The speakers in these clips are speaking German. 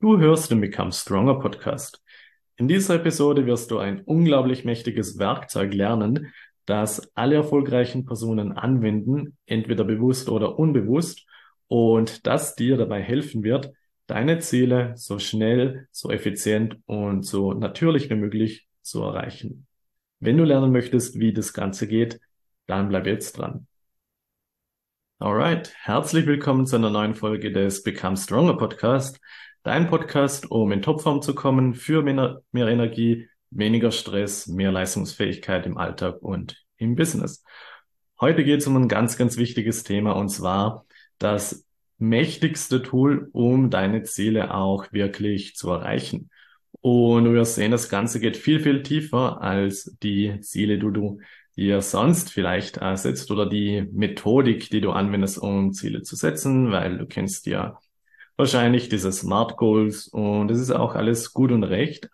Du hörst den Become Stronger Podcast. In dieser Episode wirst du ein unglaublich mächtiges Werkzeug lernen, das alle erfolgreichen Personen anwenden, entweder bewusst oder unbewusst, und das dir dabei helfen wird, deine Ziele so schnell, so effizient und so natürlich wie möglich zu erreichen. Wenn du lernen möchtest, wie das Ganze geht, dann bleib jetzt dran. Alright, herzlich willkommen zu einer neuen Folge des Become Stronger Podcast. Dein Podcast, um in Topform zu kommen, für mehr Energie, weniger Stress, mehr Leistungsfähigkeit im Alltag und im Business. Heute geht es um ein ganz, ganz wichtiges Thema, und zwar das mächtigste Tool, um deine Ziele auch wirklich zu erreichen. Und du wirst sehen, das Ganze geht viel, viel tiefer als die Ziele, die du dir sonst vielleicht setzt, oder die Methodik, die du anwendest, um Ziele zu setzen, weil du kennst ja wahrscheinlich diese Smart Goals, und das ist auch alles gut und recht.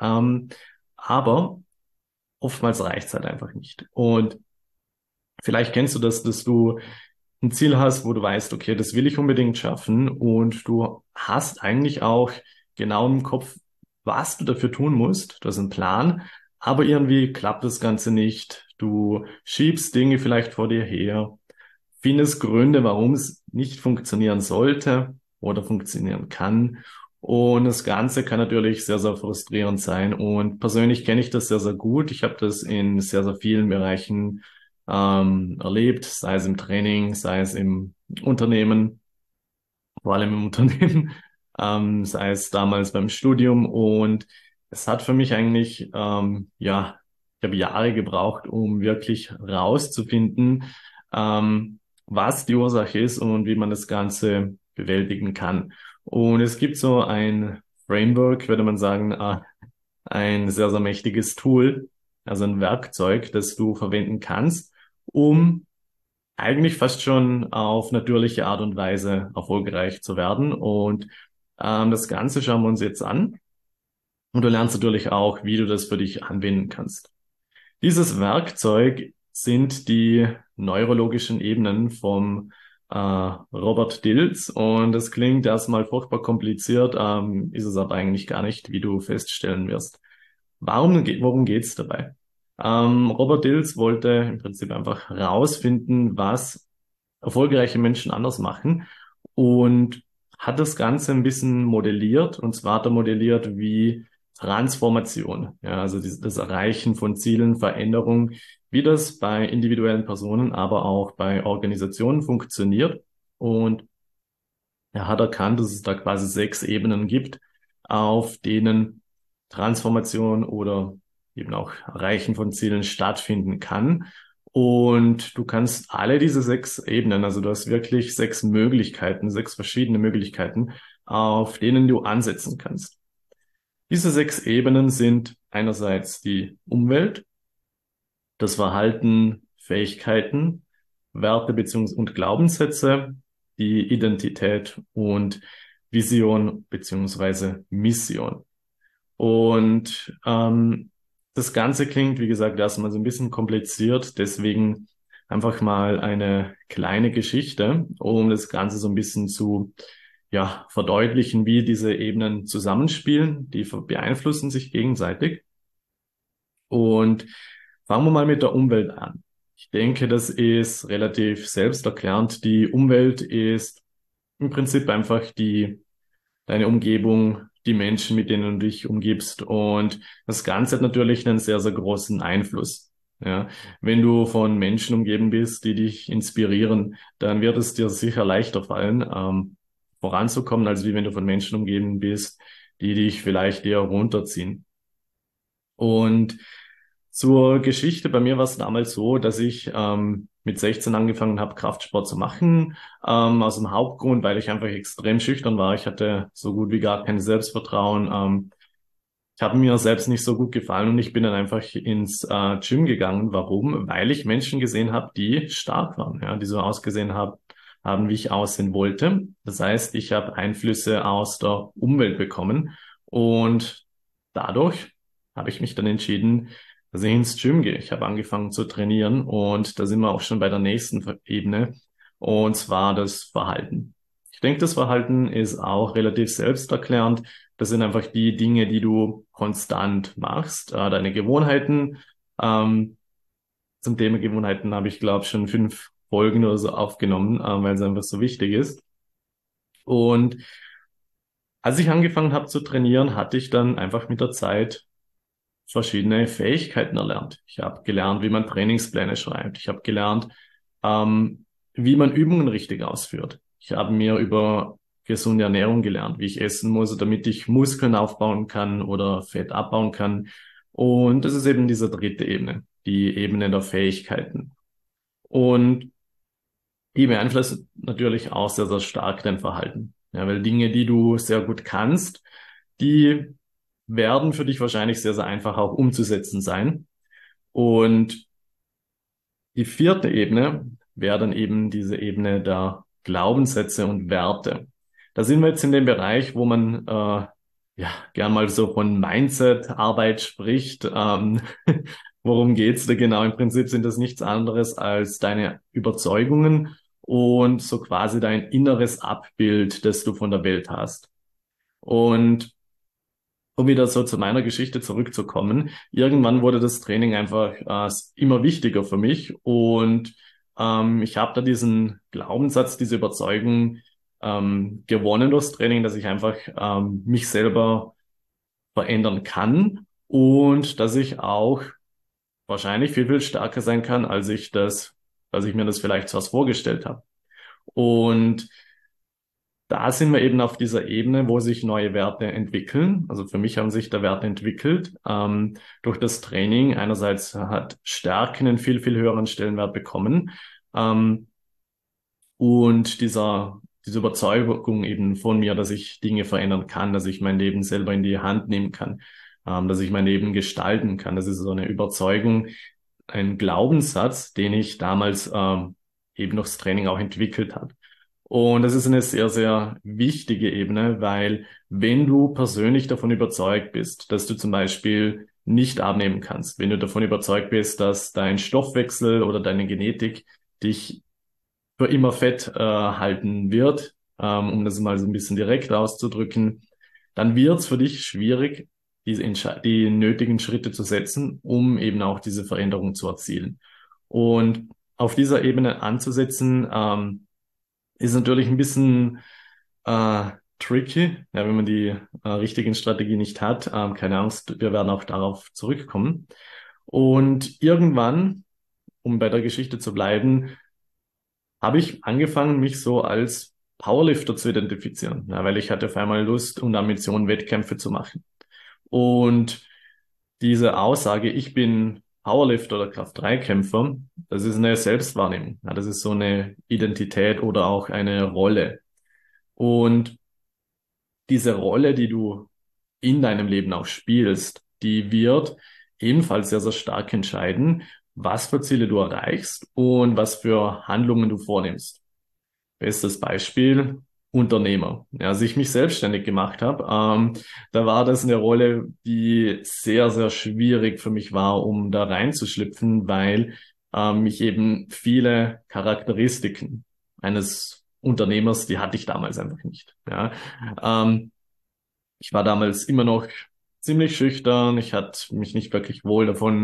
Aber oftmals reicht es halt einfach nicht. Und vielleicht kennst du das, dass du ein Ziel hast, wo du weißt, okay, das will ich unbedingt schaffen, und du hast eigentlich auch genau im Kopf, was du dafür tun musst. Du hast einen Plan, aber irgendwie klappt das Ganze nicht. Du schiebst Dinge vielleicht vor dir her, findest Gründe, warum es nicht funktionieren sollte oder funktionieren kann. Und das Ganze kann natürlich sehr, sehr frustrierend sein. Und persönlich kenne ich das sehr, sehr gut. Ich habe das in sehr, sehr vielen Bereichen erlebt, sei es im Training, sei es im Unternehmen, vor allem im Unternehmen, sei es damals beim Studium. Und es hat für mich eigentlich, ich habe Jahre gebraucht, um wirklich rauszufinden, was die Ursache ist und wie man das Ganze bewältigen kann. Und es gibt so ein Framework, würde man sagen, ein sehr, sehr mächtiges Tool, also ein Werkzeug, das du verwenden kannst, um eigentlich fast schon auf natürliche Art und Weise erfolgreich zu werden. Und das Ganze schauen wir uns jetzt an. Und du lernst natürlich auch, wie du das für dich anwenden kannst. Dieses Werkzeug sind die neurologischen Ebenen vom Robert Dills. Und das klingt erstmal furchtbar kompliziert, ist es aber eigentlich gar nicht, wie du feststellen wirst. Worum geht's dabei? Robert Dills wollte im Prinzip einfach herausfinden, was erfolgreiche Menschen anders machen, und hat das Ganze ein bisschen modelliert. Und zwar hat er modelliert, wie Transformation, ja, also das Erreichen von Zielen, Veränderung, wie das bei individuellen Personen, aber auch bei Organisationen funktioniert. Und er hat erkannt, dass es da quasi 6 Ebenen gibt, auf denen Transformation oder eben auch Erreichen von Zielen stattfinden kann. Und du kannst alle diese 6 Ebenen, also du hast wirklich 6 Möglichkeiten, 6 verschiedene Möglichkeiten, auf denen du ansetzen kannst. Diese 6 Ebenen sind einerseits die Umwelt, das Verhalten, Fähigkeiten, Werte und Glaubenssätze, die Identität und Vision beziehungsweise Mission. Und das Ganze klingt, wie gesagt, erstmal so ein bisschen kompliziert, deswegen einfach mal eine kleine Geschichte, um das Ganze so ein bisschen zu, ja, verdeutlichen, wie diese Ebenen zusammenspielen. Die beeinflussen sich gegenseitig. Und fangen wir mal mit der Umwelt an. Ich denke, das ist relativ selbsterklärend. Die Umwelt ist im Prinzip einfach deine Umgebung, die Menschen, mit denen du dich umgibst. Und das Ganze hat natürlich einen sehr, sehr großen Einfluss. Ja, wenn du von Menschen umgeben bist, die dich inspirieren, dann wird es dir sicher leichter fallen, voranzukommen, als wie wenn du von Menschen umgeben bist, die dich vielleicht eher runterziehen. Und zur Geschichte, bei mir war es damals so, dass ich mit 16 angefangen habe, Kraftsport zu machen, aus dem Hauptgrund, weil ich einfach extrem schüchtern war. Ich hatte so gut wie gar kein Selbstvertrauen. Ich habe mir selbst nicht so gut gefallen, und ich bin dann einfach ins Gym gegangen. Warum? Weil ich Menschen gesehen habe, die stark waren, ja, die so ausgesehen haben, wie ich aussehen wollte. Das heißt, ich habe Einflüsse aus der Umwelt bekommen, und dadurch habe ich mich dann entschieden, dass ich ins Gym gehe. Ich habe angefangen zu trainieren, und da sind wir auch schon bei der nächsten Ebene, und zwar das Verhalten. Ich denke, das Verhalten ist auch relativ selbsterklärend. Das sind einfach die Dinge, die du konstant machst, deine Gewohnheiten. Ähm, Zum Thema Gewohnheiten habe ich, glaube ich, schon 5 Folgen oder so aufgenommen, weil es einfach so wichtig ist. Und als ich angefangen habe zu trainieren, hatte ich dann einfach mit der Zeit verschiedene Fähigkeiten erlernt. Ich habe gelernt, wie man Trainingspläne schreibt. Ich habe gelernt, wie man Übungen richtig ausführt. Ich habe mir über gesunde Ernährung gelernt, wie ich essen muss, damit ich Muskeln aufbauen kann oder Fett abbauen kann. Und das ist eben diese dritte Ebene, die Ebene der Fähigkeiten. Und die beeinflusst natürlich auch sehr, sehr stark dein Verhalten. Ja, weil Dinge, die du sehr gut kannst, die werden für dich wahrscheinlich sehr, sehr einfach auch umzusetzen sein. Und die vierte Ebene wäre dann eben diese Ebene der Glaubenssätze und Werte. Da sind wir jetzt in dem Bereich, wo man ja gern mal so von Mindset-Arbeit spricht. Worum geht's da genau? Im Prinzip sind das nichts anderes als deine Überzeugungen und so quasi dein inneres Abbild, das du von der Welt hast. Und um wieder so zu meiner Geschichte zurückzukommen, irgendwann wurde das Training einfach immer wichtiger für mich und ich habe da diesen Glaubenssatz, diese Überzeugung gewonnen durchs Training, dass ich einfach mich selber verändern kann und dass ich auch wahrscheinlich viel, viel stärker sein kann, als ich mir das vielleicht zuerst vorgestellt habe. Und da sind wir eben auf dieser Ebene, wo sich neue Werte entwickeln. Also für mich haben sich da Werte entwickelt durch das Training. Einerseits hat Stärke einen viel, viel höheren Stellenwert bekommen. Ähm, und diese Überzeugung eben von mir, dass ich Dinge verändern kann, dass ich mein Leben selber in die Hand nehmen kann, dass ich mein Leben gestalten kann. Das ist so eine Überzeugung, ein Glaubenssatz, den ich damals eben noch das Training auch entwickelt habe. Und das ist eine sehr, sehr wichtige Ebene, weil wenn du persönlich davon überzeugt bist, dass du zum Beispiel nicht abnehmen kannst, wenn du davon überzeugt bist, dass dein Stoffwechsel oder deine Genetik dich für immer fett halten wird, um das mal so ein bisschen direkt auszudrücken, dann wird es für dich schwierig, die nötigen Schritte zu setzen, um eben auch diese Veränderung zu erzielen. Und auf dieser Ebene anzusetzen, ist natürlich ein bisschen tricky, ja, wenn man die richtigen Strategien nicht hat. Keine Angst, wir werden auch darauf zurückkommen. Und irgendwann, um bei der Geschichte zu bleiben, habe ich angefangen, mich so als Powerlifter zu identifizieren, ja, weil ich hatte auf einmal Lust und Ambition, Wettkämpfe zu machen. Und diese Aussage, ich bin Powerlifter oder Kraft-3-Kämpfer, das ist eine Selbstwahrnehmung. Ja, das ist so eine Identität oder auch eine Rolle. Und diese Rolle, die du in deinem Leben auch spielst, die wird ebenfalls sehr, sehr stark entscheiden, was für Ziele du erreichst und was für Handlungen du vornimmst. Bestes Beispiel, Unternehmer. Ja, als ich mich selbstständig gemacht habe, da war das eine Rolle, die sehr, sehr schwierig für mich war, um da reinzuschlüpfen, weil ich eben viele Charakteristiken eines Unternehmers, die hatte ich damals einfach nicht. Ja. Ähm, Ich war damals immer noch ziemlich schüchtern. Ich hatte mich nicht wirklich wohl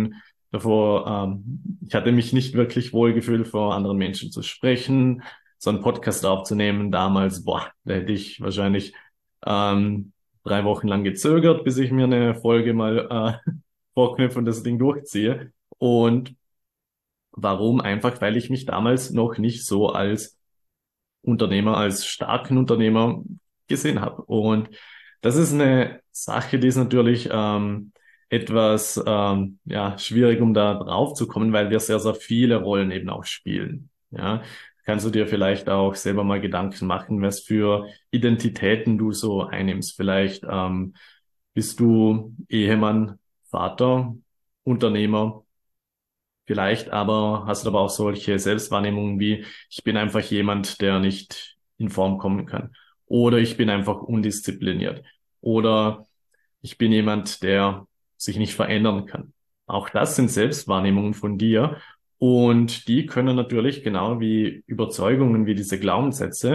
ich hatte mich nicht wirklich wohl gefühlt, vor anderen Menschen zu sprechen, so einen Podcast aufzunehmen. Damals, boah, da hätte ich wahrscheinlich ähm, 3 Wochen lang gezögert, bis ich mir eine Folge mal vorknüpfe und das Ding durchziehe. Und warum? Einfach, weil ich mich damals noch nicht so als Unternehmer, als starken Unternehmer gesehen habe. Und das ist eine Sache, die ist natürlich etwas ja, schwierig, um da drauf zu kommen, weil wir sehr, sehr viele Rollen eben auch spielen. Ja, kannst du dir vielleicht auch selber mal Gedanken machen, was für Identitäten du so einnimmst. Vielleicht bist du Ehemann, Vater, Unternehmer. Vielleicht aber hast du aber auch solche Selbstwahrnehmungen wie, ich bin einfach jemand, der nicht in Form kommen kann. Oder ich bin einfach undiszipliniert. Oder ich bin jemand, der sich nicht verändern kann. Auch das sind Selbstwahrnehmungen von dir. Und die können natürlich genau wie Überzeugungen, wie diese Glaubenssätze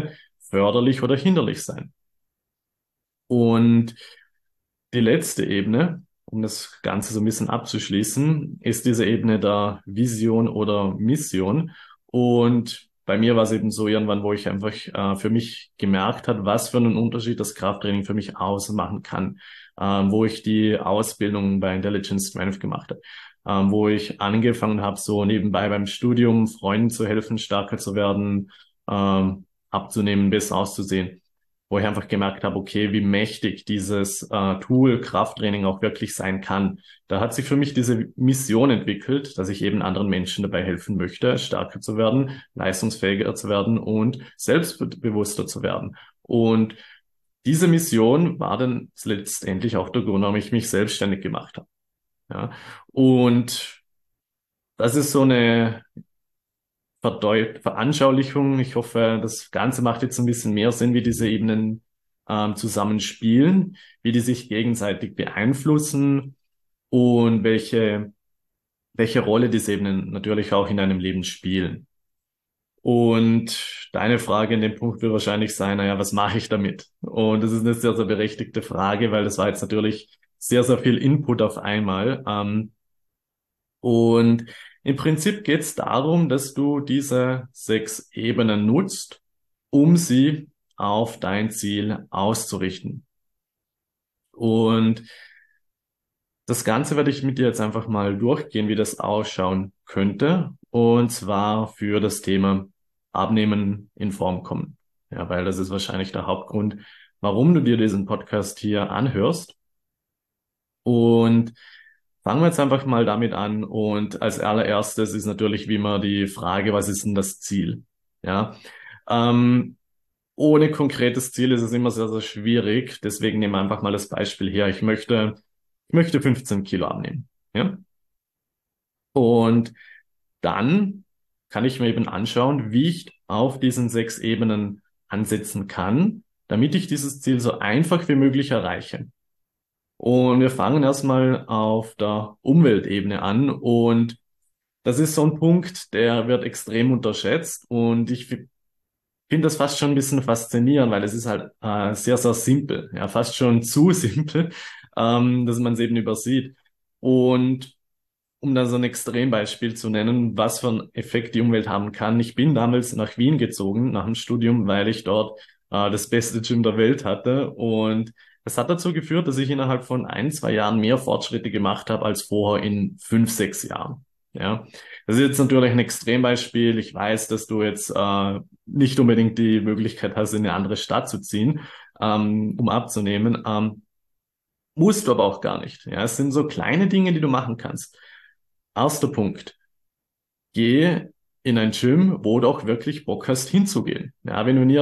förderlich oder hinderlich sein. Und die letzte Ebene, um das Ganze so ein bisschen abzuschließen, ist diese Ebene der Vision oder Mission. Und bei mir war es eben so irgendwann, wo ich einfach für mich gemerkt habe, was für einen Unterschied das Krafttraining für mich ausmachen kann, wo ich die Ausbildung bei Intelligent Strength gemacht habe, wo ich angefangen habe, so nebenbei beim Studium Freunden zu helfen, stärker zu werden, abzunehmen, besser auszusehen, wo ich einfach gemerkt habe, okay, wie mächtig dieses Tool Krafttraining auch wirklich sein kann. Da hat sich für mich diese Mission entwickelt, dass ich eben anderen Menschen dabei helfen möchte, stärker zu werden, leistungsfähiger zu werden und selbstbewusster zu werden. Und diese Mission war dann letztendlich auch der Grund, warum ich mich selbstständig gemacht habe. Ja. Und das ist so eine Veranschaulichung. Ich hoffe, das Ganze macht jetzt ein bisschen mehr Sinn, wie diese Ebenen zusammenspielen, wie die sich gegenseitig beeinflussen und welche Rolle diese Ebenen natürlich auch in einem Leben spielen. Und deine Frage in dem Punkt wird wahrscheinlich sein, naja, was mache ich damit? Und das ist eine sehr, sehr berechtigte Frage, weil das war jetzt natürlich sehr, sehr viel Input auf einmal. Und im Prinzip geht es darum, dass du diese 6 Ebenen nutzt, um sie auf dein Ziel auszurichten. Und das Ganze werde ich mit dir jetzt einfach mal durchgehen, wie das ausschauen könnte. Und zwar für das Thema Abnehmen in Form kommen. Ja, weil das ist wahrscheinlich der Hauptgrund, warum du dir diesen Podcast hier anhörst. Und fangen wir jetzt einfach mal damit an. Und als allererstes ist natürlich wie immer die Frage, was ist denn das Ziel? Ja, ähm, ohne konkretes Ziel ist es immer sehr, sehr schwierig. Deswegen nehmen wir einfach mal das Beispiel her. Ich möchte 15 Kilo abnehmen. Ja, und dann kann ich mir eben anschauen, wie ich auf diesen 6 Ebenen ansetzen kann, damit ich dieses Ziel so einfach wie möglich erreiche. Und wir fangen erstmal auf der Umweltebene an. Und das ist so ein Punkt, der wird extrem unterschätzt. Und ich finde das fast schon ein bisschen faszinierend, weil es ist halt sehr, sehr simpel. Ja, fast schon zu simpel, dass man es eben übersieht. Und um da so ein Extrembeispiel zu nennen, was für einen Effekt die Umwelt haben kann. Ich bin damals nach Wien gezogen, nach dem Studium, weil ich dort das beste Gym der Welt hatte. Und das hat dazu geführt, dass ich innerhalb von 1, 2 Jahren mehr Fortschritte gemacht habe als vorher in 5, 6 Jahren. Ja, das ist jetzt natürlich ein Extrembeispiel. Ich weiß, dass du jetzt nicht unbedingt die Möglichkeit hast, in eine andere Stadt zu ziehen, um abzunehmen. Musst du aber auch gar nicht. Ja, es sind so kleine Dinge, die du machen kannst. Erster Punkt. Geh in ein Gym, wo du auch wirklich Bock hast hinzugehen. Ja, wenn du in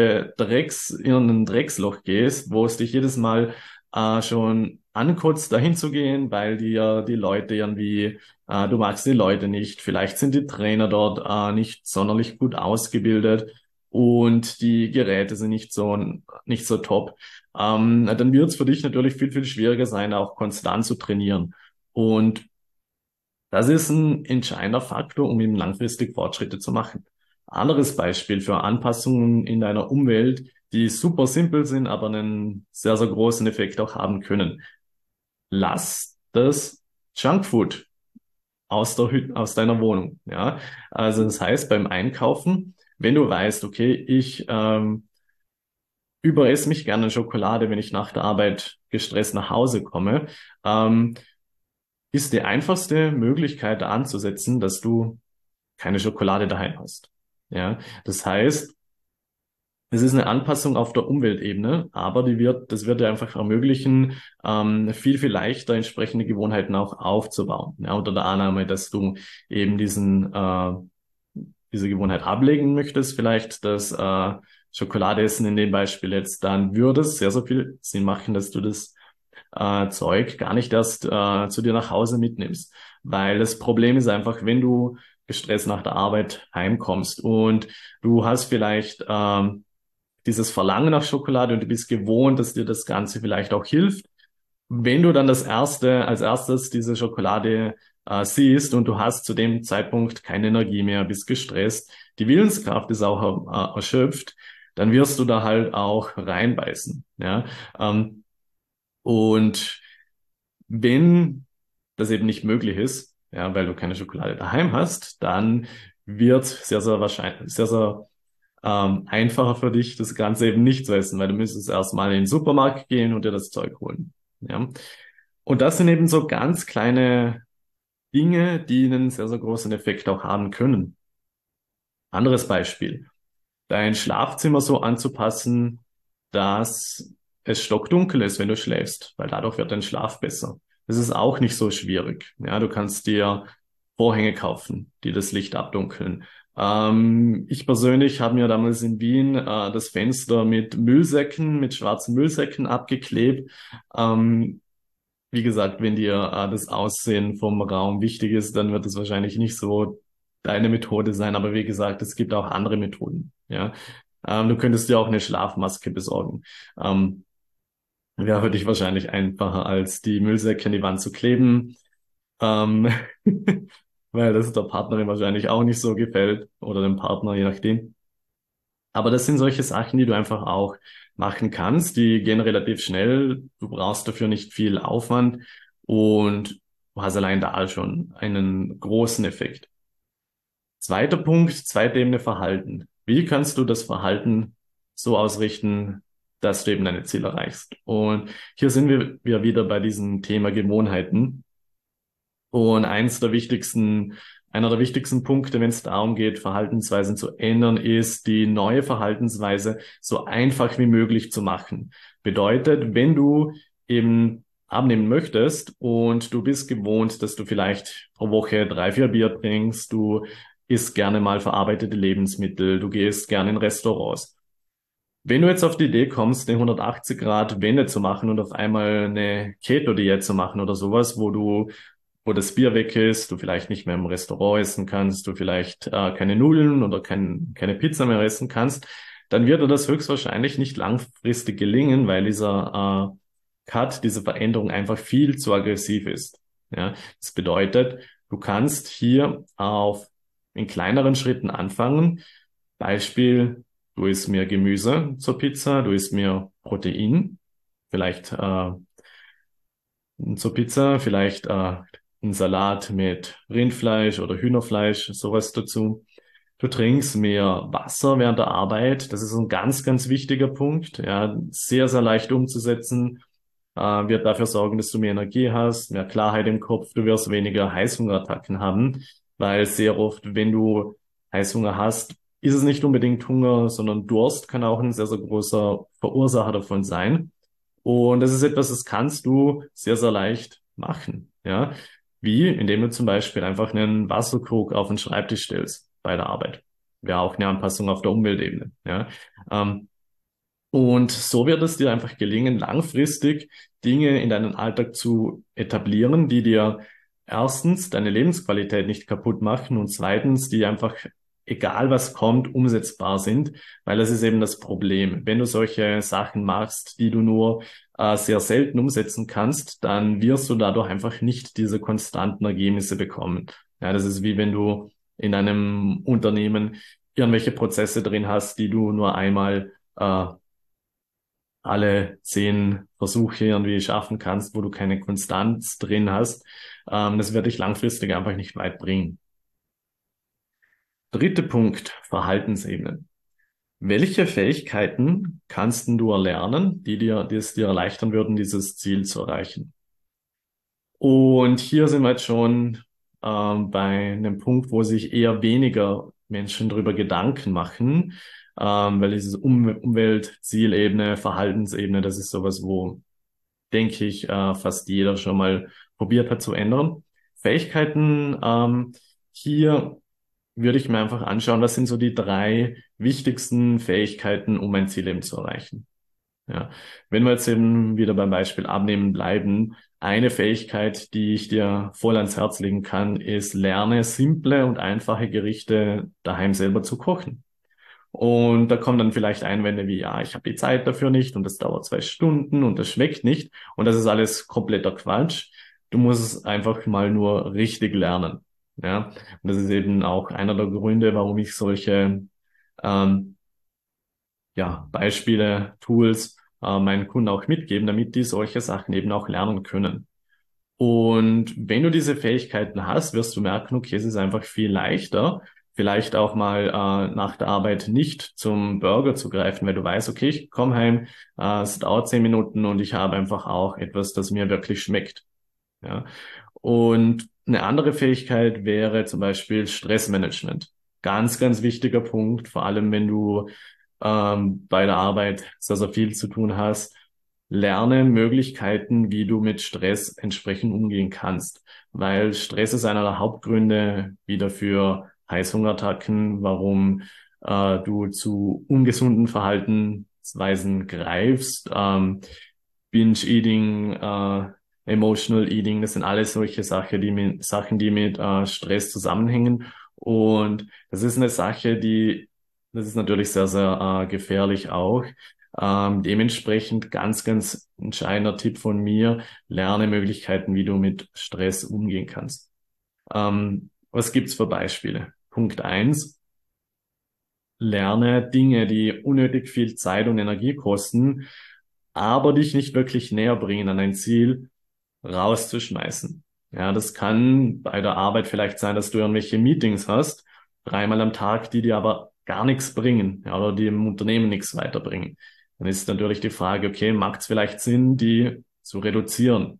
in ein Drecksloch gehst, wo es dich jedes Mal schon ankotzt, da hinzugehen, weil dir die Leute irgendwie, du magst die Leute nicht, vielleicht sind die Trainer dort nicht sonderlich gut ausgebildet und die Geräte sind nicht so top, dann wird es für dich natürlich viel, viel schwieriger sein, auch konstant zu trainieren. Und das ist ein entscheidender Faktor, um eben langfristig Fortschritte zu machen. Anderes Beispiel für Anpassungen in deiner Umwelt, die super simpel sind, aber einen sehr, sehr großen Effekt auch haben können. Lass das Junkfood aus deiner Wohnung. Ja, also das heißt beim Einkaufen, wenn du weißt, okay, ich überesse mich gerne Schokolade, wenn ich nach der Arbeit gestresst nach Hause komme, ähm, ist die einfachste Möglichkeit da anzusetzen, dass du keine Schokolade daheim hast. Ja, das heißt, es ist eine Anpassung auf der Umweltebene, aber das wird dir einfach ermöglichen, viel, viel leichter entsprechende Gewohnheiten auch aufzubauen. Ja, unter der Annahme, dass du eben diese Gewohnheit ablegen möchtest, vielleicht das Schokolade essen in dem Beispiel jetzt, dann würde es sehr, sehr viel Sinn machen, dass du das Zeug gar nicht erst zu dir nach Hause mitnimmst. Weil das Problem ist einfach, wenn du gestresst nach der Arbeit heimkommst und du hast vielleicht dieses Verlangen nach Schokolade und du bist gewohnt, dass dir das Ganze vielleicht auch hilft. Wenn du dann als erstes diese Schokolade siehst und du hast zu dem Zeitpunkt keine Energie mehr, bist gestresst, die Willenskraft ist auch erschöpft, dann wirst du da halt auch reinbeißen. Ja? Ähm, und wenn das eben nicht möglich ist, ja, weil du keine Schokolade daheim hast, dann wird sehr, sehr wahrscheinlich, sehr, sehr einfacher für dich, das Ganze eben nicht zu essen, weil du müsstest erstmal in den Supermarkt gehen und dir das Zeug holen. Ja. Und das sind eben so ganz kleine Dinge, die einen sehr, sehr großen Effekt auch haben können. Anderes Beispiel. Dein Schlafzimmer so anzupassen, dass es stockdunkel ist, wenn du schläfst, weil dadurch wird dein Schlaf besser. Das ist auch nicht so schwierig. Ja, du kannst dir Vorhänge kaufen, die das Licht abdunkeln. Ich persönlich habe mir damals in Wien das Fenster mit Müllsäcken, mit schwarzen Müllsäcken abgeklebt. Wie gesagt, wenn dir das Aussehen vom Raum wichtig ist, dann wird es wahrscheinlich nicht so deine Methode sein. Aber wie gesagt, es gibt auch andere Methoden. Ja, du könntest dir auch eine Schlafmaske besorgen. Ähm, Wäre für dich wahrscheinlich einfacher, als die Müllsäcke an die Wand zu kleben, ähm, weil das der Partnerin wahrscheinlich auch nicht so gefällt oder dem Partner, je nachdem. Aber das sind solche Sachen, die du einfach auch machen kannst. Die gehen relativ schnell. Du brauchst dafür nicht viel Aufwand und du hast allein da schon einen großen Effekt. Zweiter Punkt, zweite Ebene Verhalten. Wie kannst du das Verhalten so ausrichten, dass du eben deine Ziele erreichst? Und hier sind wir wieder bei diesem Thema Gewohnheiten. Und einer der wichtigsten Punkte, wenn es darum geht, Verhaltensweisen zu ändern, ist, die neue Verhaltensweise so einfach wie möglich zu machen. Bedeutet, wenn du eben abnehmen möchtest und du bist gewohnt, dass du vielleicht pro Woche 3, 4 Bier trinkst, du isst gerne mal verarbeitete Lebensmittel, du gehst gerne in Restaurants. Wenn du jetzt auf die Idee kommst, eine 180 Grad Wende zu machen und auf einmal eine Keto-Diät zu machen oder sowas, wo das Bier weg ist, du vielleicht nicht mehr im Restaurant essen kannst, du vielleicht keine Nudeln oder keine Pizza mehr essen kannst, dann wird dir das höchstwahrscheinlich nicht langfristig gelingen, weil dieser Cut, diese Veränderung einfach viel zu aggressiv ist. Ja, das bedeutet, du kannst hier in kleineren Schritten anfangen. Beispiel, du isst mir Gemüse zur Pizza, du isst mir Protein, vielleicht zur Pizza, vielleicht einen Salat mit Rindfleisch oder Hühnerfleisch, sowas dazu. Du trinkst mehr Wasser während der Arbeit. Das ist ein ganz, ganz wichtiger Punkt. Ja, sehr, sehr leicht umzusetzen. Wird dafür sorgen, dass du mehr Energie hast, mehr Klarheit im Kopf. Du wirst weniger Heißhungerattacken haben, weil sehr oft, wenn du Heißhunger hast, ist es nicht unbedingt Hunger, sondern Durst kann auch ein sehr, sehr großer Verursacher davon sein. Und das ist etwas, das kannst du sehr, sehr leicht machen. Ja, wie indem du zum Beispiel einfach einen Wasserkrug auf den Schreibtisch stellst bei der Arbeit. Wäre auch eine Anpassung auf der Umweltebene. Ja, ähm, und so wird es dir einfach gelingen, langfristig Dinge in deinen Alltag zu etablieren, die dir erstens deine Lebensqualität nicht kaputt machen und zweitens, die einfach, egal was kommt, umsetzbar sind, weil das ist eben das Problem. Wenn du solche Sachen machst, die du nur sehr selten umsetzen kannst, dann wirst du dadurch einfach nicht diese konstanten Ergebnisse bekommen. Ja, das ist wie wenn du in einem Unternehmen irgendwelche Prozesse drin hast, die du nur einmal alle 10 Versuche irgendwie schaffen kannst, wo du keine Konstanz drin hast. Das wird dich langfristig einfach nicht weit bringen. Dritter Punkt, Verhaltensebene. Welche Fähigkeiten kannst denn du erlernen, die es dir erleichtern würden, dieses Ziel zu erreichen? Und hier sind wir jetzt schon bei einem Punkt, wo sich eher weniger Menschen darüber Gedanken machen, weil dieses Umweltzielebene, Verhaltensebene, das ist sowas, wo, denke ich, fast jeder schon mal probiert hat zu ändern. Fähigkeiten, hier würde ich mir einfach anschauen, was sind so die 3 wichtigsten Fähigkeiten, um ein Ziel eben zu erreichen. Ja, wenn wir jetzt eben wieder beim Beispiel Abnehmen bleiben, eine Fähigkeit, die ich dir voll ans Herz legen kann, ist, lerne simple und einfache Gerichte daheim selber zu kochen. Und da kommen dann vielleicht Einwände wie, ja, ich habe die Zeit dafür nicht und das dauert 2 Stunden und das schmeckt nicht. Und das ist alles kompletter Quatsch. Du musst es einfach mal nur richtig lernen. Ja, und das ist eben auch einer der Gründe, warum ich solche ähm, ja, Beispiele, Tools meinen Kunden auch mitgeben, damit die solche Sachen eben auch lernen können. Und wenn du diese Fähigkeiten hast, wirst du merken, okay, es ist einfach viel leichter, vielleicht auch mal nach der Arbeit nicht zum Burger zu greifen, weil du weißt, okay, ich komme heim, es dauert 10 Minuten und ich habe einfach auch etwas, das mir wirklich schmeckt. Ja. Und eine andere Fähigkeit wäre zum Beispiel Stressmanagement. Ganz, ganz wichtiger Punkt, vor allem wenn du bei der Arbeit sehr, sehr viel zu tun hast. Lerne Möglichkeiten, wie du mit Stress entsprechend umgehen kannst. Weil Stress ist einer der Hauptgründe wieder für Heißhungerattacken, warum du zu ungesunden Verhaltensweisen greifst. Binge-Eating, Emotional Eating, das sind alles solche Sachen, die mit Stress zusammenhängen. Und das ist eine Sache, das ist natürlich sehr, sehr gefährlich auch. Dementsprechend ganz, ganz entscheidender Tipp von mir, lerne Möglichkeiten, wie du mit Stress umgehen kannst. Was gibt's für Beispiele? Punkt eins: Lerne Dinge, die unnötig viel Zeit und Energie kosten, aber dich nicht wirklich näher bringen an dein Ziel, rauszuschmeißen. Ja, das kann bei der Arbeit vielleicht sein, dass du irgendwelche Meetings hast, 3-mal am Tag, die dir aber gar nichts bringen, ja, oder die im Unternehmen nichts weiterbringen. Dann ist natürlich die Frage, okay, macht es vielleicht Sinn, die zu reduzieren?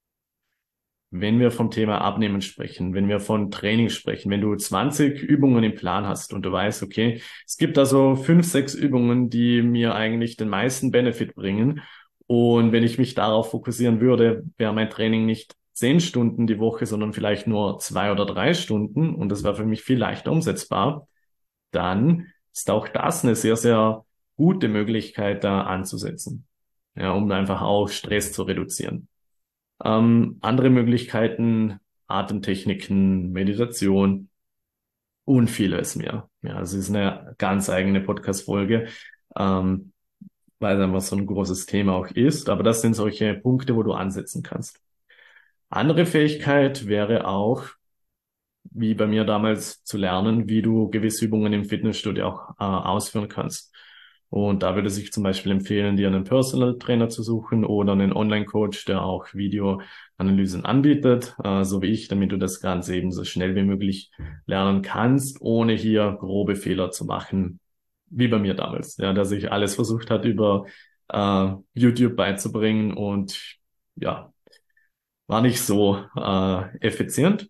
Wenn wir vom Thema Abnehmen sprechen, wenn wir von Training sprechen, wenn du 20 Übungen im Plan hast und du weißt, okay, es gibt also 5, 6 Übungen, die mir eigentlich den meisten Benefit bringen. Und wenn ich mich darauf fokussieren würde, wäre mein Training nicht 10 Stunden die Woche, sondern vielleicht nur 2 oder 3 Stunden und das wäre für mich viel leichter umsetzbar, dann ist auch das eine sehr, sehr gute Möglichkeit, da anzusetzen. Ja, um einfach auch Stress zu reduzieren. Andere Möglichkeiten, Atemtechniken, Meditation und vieles mehr. Ja, es ist eine ganz eigene Podcast-Folge, ähm, weil es einfach so ein großes Thema auch ist. Aber das sind solche Punkte, wo du ansetzen kannst. Andere Fähigkeit wäre auch, wie bei mir damals, zu lernen, wie du gewisse Übungen im Fitnessstudio auch ausführen kannst. Und da würde sich zum Beispiel empfehlen, dir einen Personal Trainer zu suchen oder einen Online-Coach, der auch Videoanalysen anbietet, so wie ich, damit du das Ganze eben so schnell wie möglich lernen kannst, ohne hier grobe Fehler zu machen, wie bei mir damals, ja, dass ich alles versucht hat über YouTube beizubringen und ja, war nicht so effizient.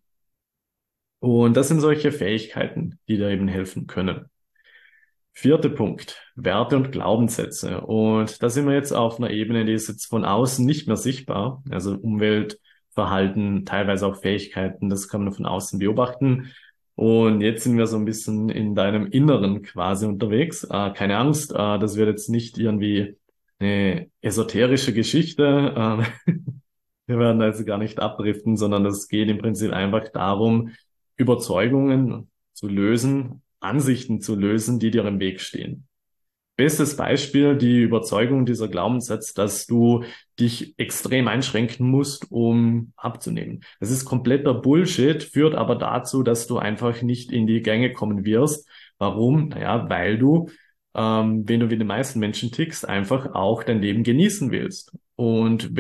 Und das sind solche Fähigkeiten, die dir eben helfen können. Vierter Punkt, Werte und Glaubenssätze. Und da sind wir jetzt auf einer Ebene, die ist jetzt von außen nicht mehr sichtbar. Also Umwelt, Verhalten, teilweise auch Fähigkeiten, das kann man von außen beobachten. Und jetzt sind wir so ein bisschen in deinem Inneren quasi unterwegs. Keine Angst, das wird jetzt nicht irgendwie eine esoterische Geschichte. Wir werden also gar nicht abdriften, sondern es geht im Prinzip einfach darum, Überzeugungen zu lösen, Ansichten zu lösen, die dir im Weg stehen. Bestes Beispiel, die Überzeugung dieser Glaubenssatz, dass du dich extrem einschränken musst, um abzunehmen. Das ist kompletter Bullshit, führt aber dazu, dass du einfach nicht in die Gänge kommen wirst. Warum? Naja, weil du, wenn du wie die meisten Menschen tickst, einfach auch dein Leben genießen willst. Und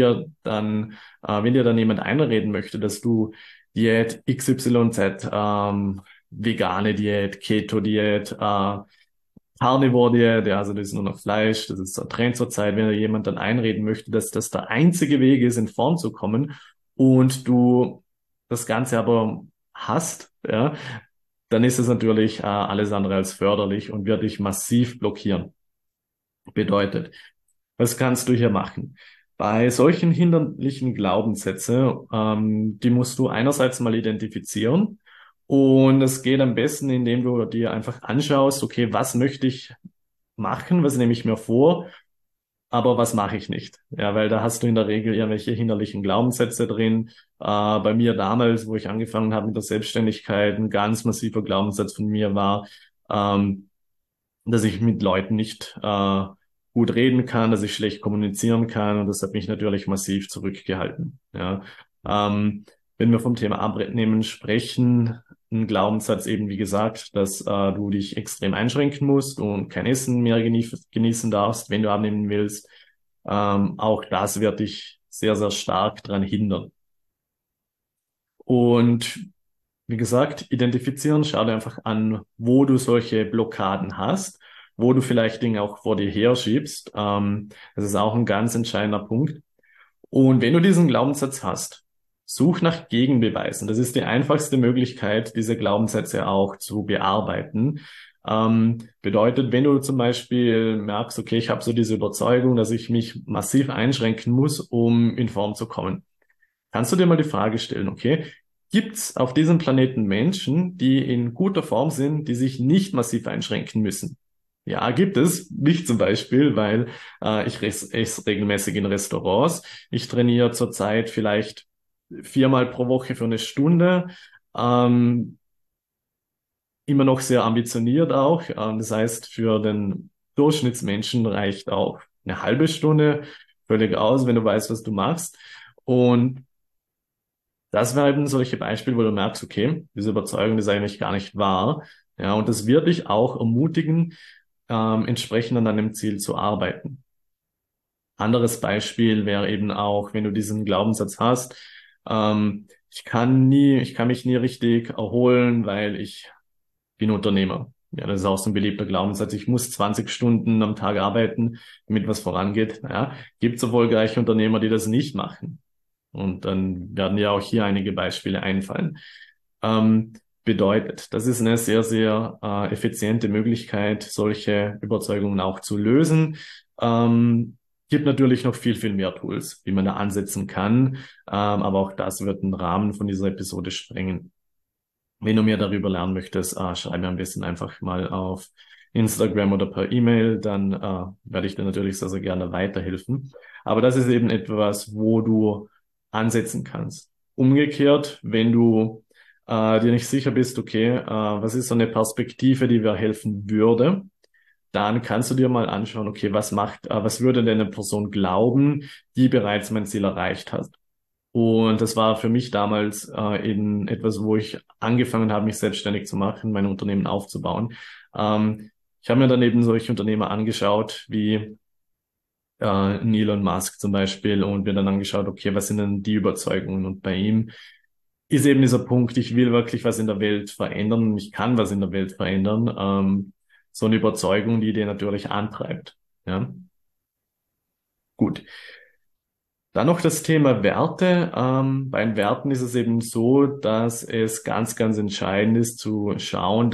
wenn dir dann jemand einreden möchte, dass du Diät XYZ, vegane Diät, Keto-Diät, Carnivore-Diät, ja, also das ist nur noch Fleisch, das ist so ein Trend zur Zeit, wenn dir jemand dann einreden möchte, dass das der einzige Weg ist, in Form zu kommen und du das Ganze aber hast, ja, dann ist es natürlich alles andere als förderlich und wird dich massiv blockieren. Bedeutet, was kannst du hier machen? Bei solchen hinderlichen Glaubenssätze, die musst du einerseits mal identifizieren. Und es geht am besten, indem du dir einfach anschaust, okay, was möchte ich machen, was nehme ich mir vor, aber was mache ich nicht? Ja, weil da hast du in der Regel irgendwelche hinderlichen Glaubenssätze drin. Bei mir damals, wo ich angefangen habe mit der Selbstständigkeit, ein ganz massiver Glaubenssatz von mir war, ähm, dass ich mit Leuten nicht gut reden kann, dass ich schlecht kommunizieren kann und das hat mich natürlich massiv zurückgehalten. Ja. Ähm, wenn wir vom Thema Abnehmen sprechen, ein Glaubenssatz eben, wie gesagt, dass du dich extrem einschränken musst und kein Essen mehr genießen darfst, wenn du abnehmen willst. Auch das wird dich sehr, sehr stark daran hindern. Und wie gesagt, identifizieren, schau dir einfach an, wo du solche Blockaden hast, wo du vielleicht Dinge auch vor dir herschiebst. Das ist auch ein ganz entscheidender Punkt. Und wenn du diesen Glaubenssatz hast, such nach Gegenbeweisen. Das ist die einfachste Möglichkeit, diese Glaubenssätze auch zu bearbeiten. Bedeutet, wenn du zum Beispiel merkst, okay, ich habe so diese Überzeugung, dass ich mich massiv einschränken muss, um in Form zu kommen, kannst du dir mal die Frage stellen, okay, gibt es auf diesem Planeten Menschen, die in guter Form sind, die sich nicht massiv einschränken müssen? Ja, gibt es. Mich zum Beispiel, weil ich esse regelmäßig in Restaurants. Ich trainiere zurzeit vielleicht 4-mal pro Woche für eine Stunde. Ähm, Immer noch sehr ambitioniert auch. Das heißt, für den Durchschnittsmenschen reicht auch eine halbe Stunde völlig aus, wenn du weißt, was du machst. Und das wären eben solche Beispiele, wo du merkst, okay, diese Überzeugung ist eigentlich gar nicht wahr. Ja, und das wird dich auch ermutigen, entsprechend an deinem Ziel zu arbeiten. Anderes Beispiel wäre eben auch, wenn du diesen Glaubenssatz hast, ich kann mich nie richtig erholen, weil ich bin Unternehmer. Ja, das ist auch so ein beliebter Glaubenssatz. Ich muss 20 Stunden am Tag arbeiten, damit was vorangeht. Ja, gibt es erfolgreiche Unternehmer, die das nicht machen. Und dann werden ja auch hier einige Beispiele einfallen. Ähm, Bedeutet, das ist eine sehr, sehr effiziente Möglichkeit, solche Überzeugungen auch zu lösen. Gibt natürlich noch viel, viel mehr Tools, wie man da ansetzen kann. Aber auch das wird den Rahmen von dieser Episode sprengen. Wenn du mehr darüber lernen möchtest, schreib mir am besten einfach mal auf Instagram oder per E-Mail, dann werde ich dir natürlich sehr, sehr gerne weiterhelfen. Aber das ist eben etwas, wo du ansetzen kannst. Umgekehrt, wenn du dir nicht sicher bist, okay, was ist so eine Perspektive, die mir helfen würde, dann kannst du dir mal anschauen, okay, was würde denn eine Person glauben, die bereits mein Ziel erreicht hat? Und das war für mich damals eben etwas, wo ich angefangen habe, mich selbstständig zu machen, mein Unternehmen aufzubauen. Ich habe mir dann eben solche Unternehmer angeschaut, wie Elon Musk zum Beispiel, und mir dann angeschaut, okay, was sind denn die Überzeugungen? Und bei ihm ist eben dieser Punkt, ich will wirklich was in der Welt verändern, ich kann was in der Welt verändern. So eine Überzeugung, die den natürlich antreibt. Ja, gut. Dann noch das Thema Werte. Bei den Werten ist es eben so, dass es ganz, ganz entscheidend ist zu schauen,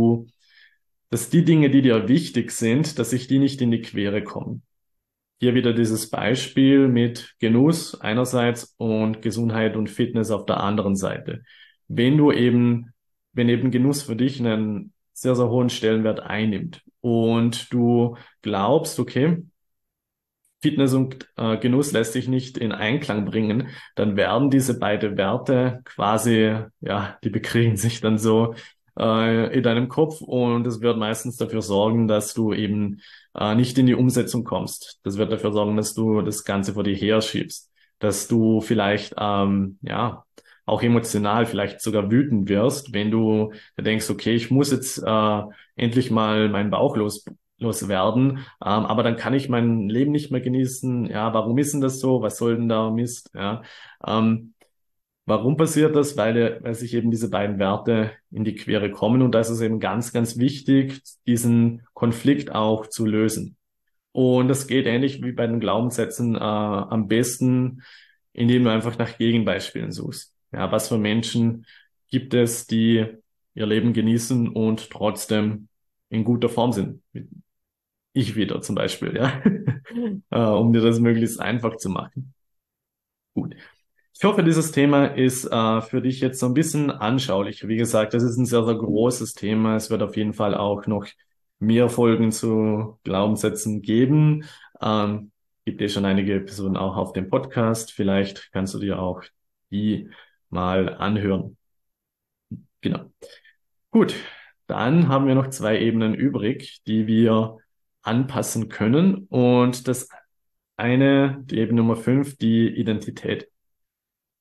dass die Dinge, die dir wichtig sind, dass sich die nicht in die Quere kommen. Hier wieder dieses Beispiel mit Genuss einerseits und Gesundheit und Fitness auf der anderen Seite. Wenn du eben, wenn eben Genuss für dich einen sehr, sehr hohen Stellenwert einnimmt und du glaubst, okay, Fitness und Genuss lässt sich nicht in Einklang bringen, dann werden diese beiden Werte quasi, ja, die bekriegen sich dann so in deinem Kopf, und es wird meistens dafür sorgen, dass du eben nicht in die Umsetzung kommst. Das wird dafür sorgen, dass du das Ganze vor dir herschiebst, dass du vielleicht, ja, auch emotional vielleicht sogar wütend wirst, wenn du denkst, okay, ich muss jetzt endlich mal meinen Bauch loswerden, aber dann kann ich mein Leben nicht mehr genießen. Ja, warum ist denn das so? Was soll denn da Mist? Ja, ähm, warum passiert das? Weil sich eben diese beiden Werte in die Quere kommen, und da ist es eben ganz, ganz wichtig, diesen Konflikt auch zu lösen. Und das geht ähnlich wie bei den Glaubenssätzen am besten, indem du einfach nach Gegenbeispielen suchst. Ja, was für Menschen gibt es, die ihr Leben genießen und trotzdem in guter Form sind? Ich wieder zum Beispiel, ja, um dir das möglichst einfach zu machen. Gut. Ich hoffe, dieses Thema ist für dich jetzt so ein bisschen anschaulich. Wie gesagt, das ist ein sehr, sehr großes Thema. Es wird auf jeden Fall auch noch mehr Folgen zu Glaubenssätzen geben. Gibt eh schon einige Episoden auch auf dem Podcast. Vielleicht kannst du dir auch die mal anhören. Genau. Gut, dann haben wir noch zwei Ebenen übrig, die wir anpassen können. Und das eine, die Ebene Nummer 5, die Identität.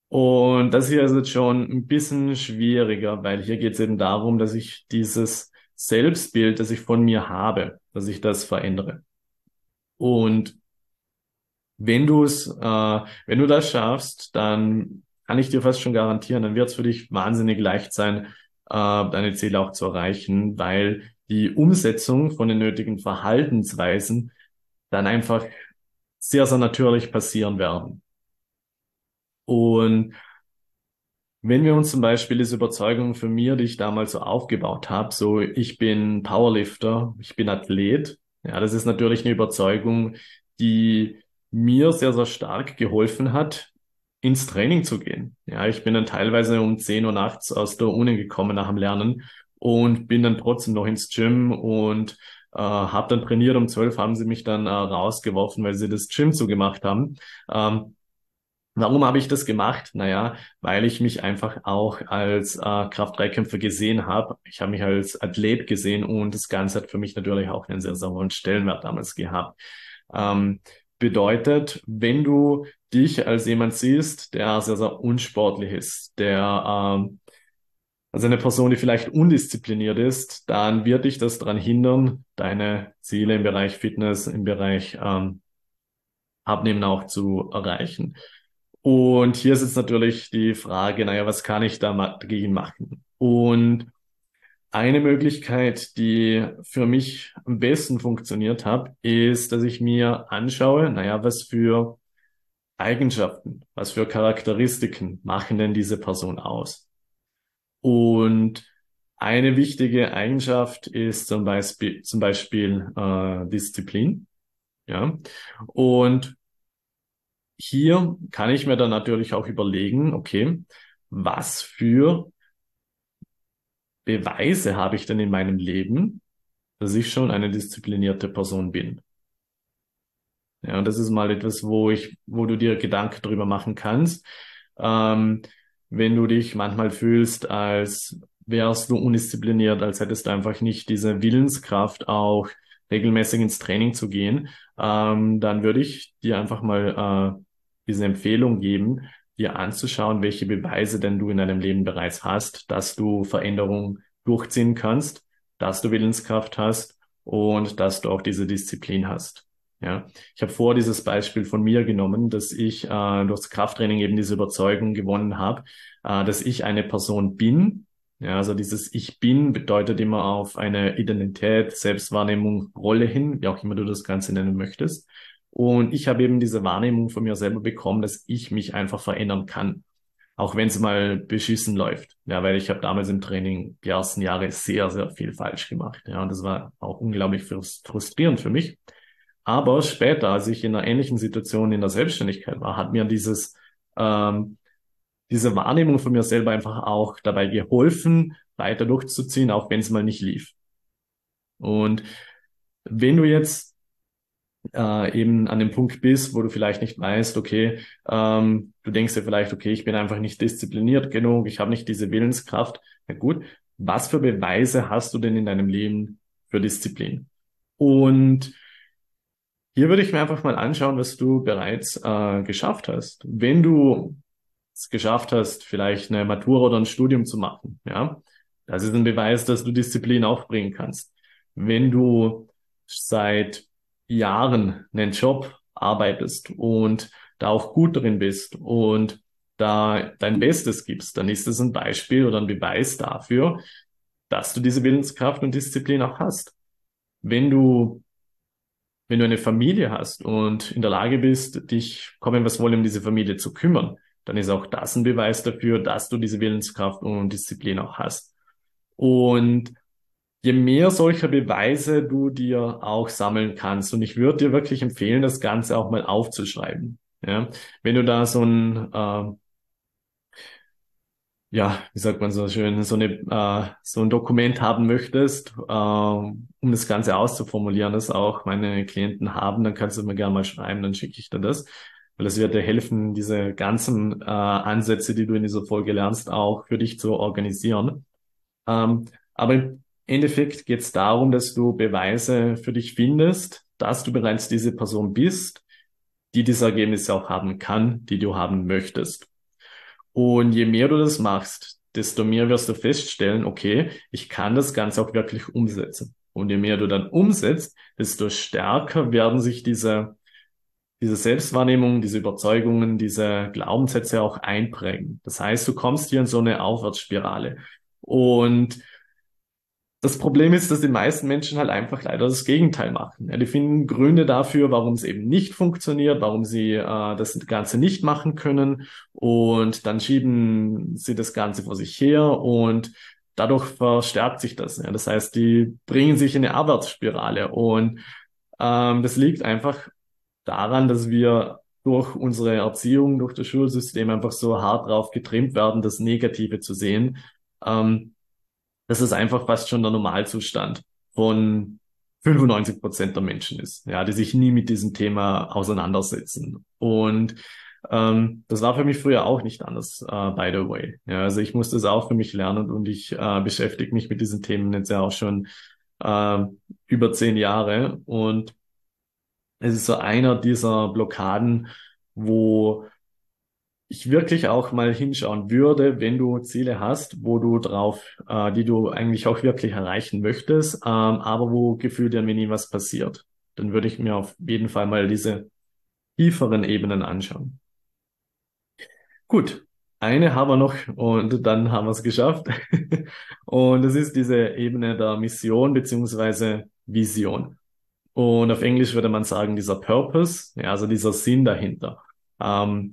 Und das hier ist jetzt schon ein bisschen schwieriger, weil hier geht es eben darum, dass ich dieses Selbstbild, das ich von mir habe, dass ich das verändere. Und wenn du das schaffst, dann kann ich dir fast schon garantieren, dann wird es für dich wahnsinnig leicht sein, deine Ziele auch zu erreichen, weil die Umsetzung von den nötigen Verhaltensweisen dann einfach sehr, sehr natürlich passieren werden. Und wenn wir uns zum Beispiel diese Überzeugung für mir, die ich damals so aufgebaut habe, so ich bin Powerlifter, ich bin Athlet, ja, das ist natürlich eine Überzeugung, die mir sehr, sehr stark geholfen hat, ins Training zu gehen. Ja, ich bin dann teilweise um 10 Uhr nachts aus der Uni gekommen nach dem Lernen und bin dann trotzdem noch ins Gym und habe dann trainiert. Um 12 haben sie mich dann rausgeworfen, weil sie das Gym zugemacht haben. Warum habe ich das gemacht? Naja, weil ich mich einfach auch als Kraft-3-Kämpfer gesehen habe. Ich habe mich als Athlet gesehen und das Ganze hat für mich natürlich auch einen sehr, sehr hohen Stellenwert damals gehabt. Ähm, bedeutet, wenn du dich als jemand siehst, der sehr, sehr unsportlich ist, also eine Person, die vielleicht undiszipliniert ist, dann wird dich das daran hindern, deine Ziele im Bereich Fitness, im Bereich Abnehmen auch zu erreichen. Und hier ist jetzt natürlich die Frage, naja, was kann ich da dagegen machen? Und eine Möglichkeit, die für mich am besten funktioniert hat, ist, dass ich mir anschaue, naja, was für Eigenschaften, was für Charakteristiken machen denn diese Person aus? Und eine wichtige Eigenschaft ist zum Beispiel Disziplin, ja. Und hier kann ich mir dann natürlich auch überlegen, okay, was für Beweise habe ich denn in meinem Leben, dass ich schon eine disziplinierte Person bin? Ja, und das ist mal etwas, wo du dir Gedanken drüber machen kannst. Ähm, wenn du dich manchmal fühlst, als wärst du undiszipliniert, als hättest du einfach nicht diese Willenskraft, auch regelmäßig ins Training zu gehen, dann würde ich dir einfach mal diese Empfehlung geben, dir anzuschauen, welche Beweise denn du in deinem Leben bereits hast, dass du Veränderungen durchziehen kannst, dass du Willenskraft hast und dass du auch diese Disziplin hast. Ja, ich habe vor dieses Beispiel von mir genommen, dass ich durchs Krafttraining eben diese Überzeugung gewonnen habe, dass ich eine Person bin. Ja, also dieses Ich bin bedeutet immer auf eine Identität, Selbstwahrnehmung, Rolle hin, wie auch immer du das Ganze nennen möchtest. Und ich habe eben diese Wahrnehmung von mir selber bekommen, dass ich mich einfach verändern kann, auch wenn es mal beschissen läuft. Ja, weil ich habe damals im Training die ersten Jahre sehr, sehr viel falsch gemacht. Ja, und das war auch unglaublich frustrierend für mich. Aber später, als ich in einer ähnlichen Situation in der Selbstständigkeit war, hat mir ähm, diese Wahrnehmung von mir selber einfach auch dabei geholfen, weiter durchzuziehen, auch wenn es mal nicht lief. Und wenn du jetzt eben an dem Punkt bist, wo du vielleicht nicht weißt, okay, du denkst dir vielleicht, okay, ich bin einfach nicht diszipliniert genug, ich habe nicht diese Willenskraft. Na gut, was für Beweise hast du denn in deinem Leben für Disziplin? Und hier würde ich mir einfach mal anschauen, was du bereits geschafft hast. Wenn du es geschafft hast, vielleicht eine Matura oder ein Studium zu machen, ja, das ist ein Beweis, dass du Disziplin aufbringen kannst. Wenn du seit Jahren einen Job arbeitest und da auch gut drin bist und da dein Bestes gibst, dann ist es ein Beispiel oder ein Beweis dafür, dass du diese Willenskraft und Disziplin auch hast. Wenn du wenn du eine Familie hast und in der Lage bist, dich, kommen was wolle, um diese Familie zu kümmern, dann ist auch das ein Beweis dafür, dass du diese Willenskraft und Disziplin auch hast. Und je mehr solcher Beweise du dir auch sammeln kannst, und ich würde dir wirklich empfehlen, das Ganze auch mal aufzuschreiben. Ja, wenn du da ja, wie sagt man so schön, so ein Dokument haben möchtest, um das Ganze auszuformulieren, das auch meine Klienten haben, dann kannst du mir gerne mal schreiben, dann schicke ich dir das. Weil das wird dir helfen, diese ganzen Ansätze, die du in dieser Folge lernst, auch für dich zu organisieren. Aber im Endeffekt geht es darum, dass du Beweise für dich findest, dass du bereits diese Person bist, die diese Ergebnisse auch haben kann, die du haben möchtest. Und je mehr du das machst, desto mehr wirst du feststellen, okay, ich kann das Ganze auch wirklich umsetzen. Und je mehr du dann umsetzt, desto stärker werden sich diese Selbstwahrnehmung, diese Überzeugungen, diese Glaubenssätze auch einprägen. Das heißt, du kommst hier in so eine Aufwärtsspirale. Und das Problem ist, dass die meisten Menschen halt einfach leider das Gegenteil machen. Ja, die finden Gründe dafür, warum es eben nicht funktioniert, warum sie das Ganze nicht machen können. Und dann schieben sie das Ganze vor sich her und dadurch verstärkt sich das. Ja. Das heißt, die bringen sich in eine Abwärtsspirale. Und das liegt einfach daran, dass wir durch unsere Erziehung, durch das Schulsystem einfach so hart drauf getrimmt werden, das Negative zu sehen. Ähm, Das ist einfach fast schon der Normalzustand von 95% der Menschen ist, ja, die sich nie mit diesem Thema auseinandersetzen. Und das war für mich früher auch nicht anders, by the way. Ja, also ich musste es auch für mich lernen und ich beschäftige mich mit diesen Themen jetzt ja auch schon äh, über 10 Jahre. Und es ist so einer dieser Blockaden, wo ich wirklich auch mal hinschauen würde, wenn du Ziele hast, wo du die du eigentlich auch wirklich erreichen möchtest, aber wo gefühlt irgendwie nie was passiert. Dann würde ich mir auf jeden Fall mal diese tieferen Ebenen anschauen. Gut, eine haben wir noch und dann haben wir es geschafft. Und das ist diese Ebene der Mission beziehungsweise Vision. Und auf Englisch würde man sagen, dieser Purpose, ja, also dieser Sinn dahinter. Ähm,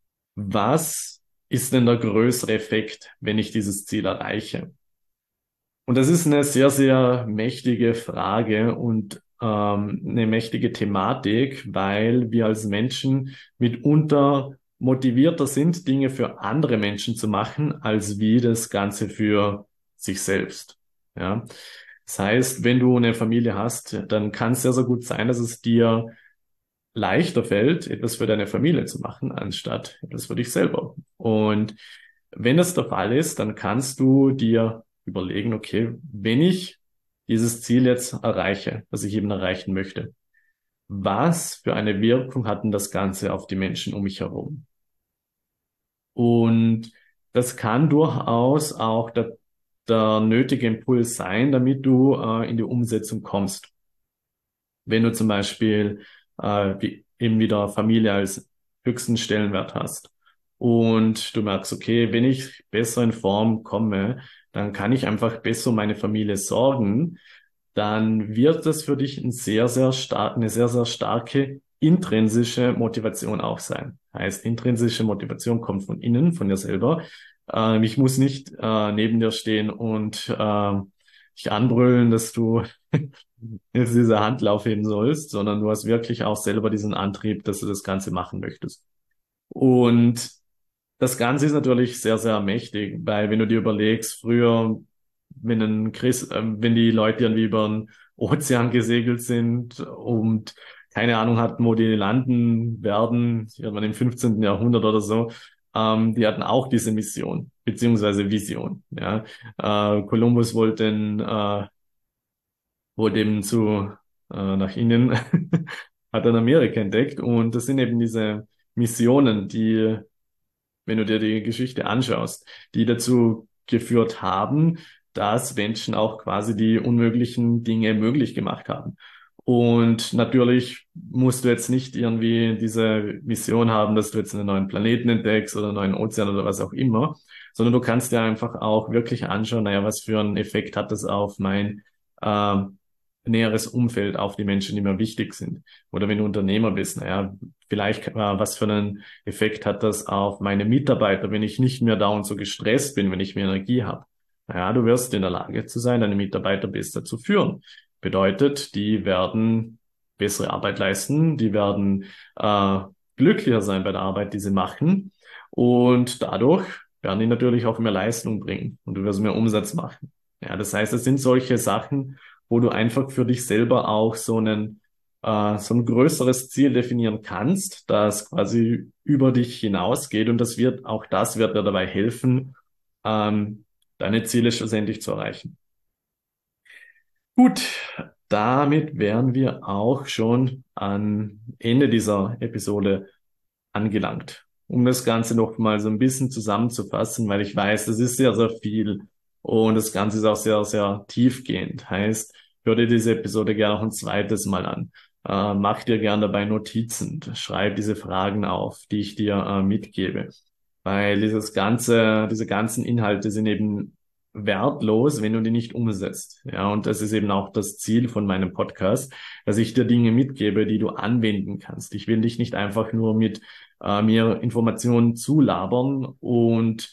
Was ist denn der größere Effekt, wenn ich dieses Ziel erreiche? Und das ist eine sehr, sehr mächtige Frage und eine mächtige Thematik, weil wir als Menschen mitunter motivierter sind, Dinge für andere Menschen zu machen, als wie das Ganze für sich selbst. Ja. Das heißt, wenn du eine Familie hast, dann kann es sehr, sehr gut sein, dass es dir leichter fällt, etwas für deine Familie zu machen, anstatt etwas für dich selber. Und wenn das der Fall ist, dann kannst du dir überlegen, okay, wenn ich dieses Ziel jetzt erreiche, das ich eben erreichen möchte, was für eine Wirkung hat denn das Ganze auf die Menschen um mich herum? Und das kann durchaus auch der nötige Impuls sein, damit du in die Umsetzung kommst. Wenn du zum Beispiel eben wieder Familie als höchsten Stellenwert hast und du merkst, okay, wenn ich besser in Form komme, dann kann ich einfach besser um meine Familie sorgen, dann wird das für dich eine sehr, sehr starke intrinsische Motivation auch sein. Heißt, intrinsische Motivation kommt von innen, von dir selber. Ich muss nicht neben dir stehen und dich anbrüllen, dass du jetzt diese Hand aufheben sollst, sondern du hast wirklich auch selber diesen Antrieb, dass du das Ganze machen möchtest. Und das Ganze ist natürlich sehr, sehr mächtig, weil wenn du dir überlegst, früher, wenn die Leute irgendwie über den Ozean gesegelt sind und keine Ahnung hatten, wo die landen werden, ich meine im 15. Jahrhundert oder so, die hatten auch diese Mission, beziehungsweise Vision, ja. Kolumbus wollte eben nach innen, hat dann Amerika entdeckt und das sind eben diese Missionen, die, wenn du dir die Geschichte anschaust, die dazu geführt haben, dass Menschen auch quasi die unmöglichen Dinge möglich gemacht haben. Und natürlich musst du jetzt nicht irgendwie diese Mission haben, dass du jetzt einen neuen Planeten entdeckst oder einen neuen Ozean oder was auch immer, sondern du kannst dir einfach auch wirklich anschauen, naja, was für einen Effekt hat das auf mein ähm, näheres Umfeld, auf die Menschen, die mir wichtig sind. Oder wenn du Unternehmer bist, naja, vielleicht was für einen Effekt hat das auf meine Mitarbeiter, wenn ich nicht mehr dauernd so gestresst bin, wenn ich mehr Energie habe. Naja, du wirst in der Lage zu sein, deine Mitarbeiter besser zu führen. Bedeutet, die werden bessere Arbeit leisten, die werden äh, glücklicher sein bei der Arbeit, die sie machen. Und dadurch werden die natürlich auch mehr Leistung bringen und du wirst mehr Umsatz machen. Ja, das heißt, es sind solche Sachen, wo du einfach für dich selber auch so ein größeres Ziel definieren kannst, das quasi über dich hinausgeht und auch das wird dir dabei helfen, ähm, deine Ziele schlussendlich zu erreichen. Gut, damit wären wir auch schon am Ende dieser Episode angelangt. um das Ganze noch mal so ein bisschen zusammenzufassen, weil ich weiß, das ist sehr, sehr viel und das Ganze ist auch sehr, sehr tiefgehend. Heißt, hör dir diese Episode gerne noch ein zweites Mal an. Mach dir gerne dabei Notizen, schreib diese Fragen auf, die ich dir mitgebe. Weil diese ganzen Inhalte sind eben wertlos, wenn du die nicht umsetzt. Ja, und das ist eben auch das Ziel von meinem Podcast, dass ich dir Dinge mitgebe, die du anwenden kannst. Ich will dich nicht einfach nur mit mir Informationen zulabern und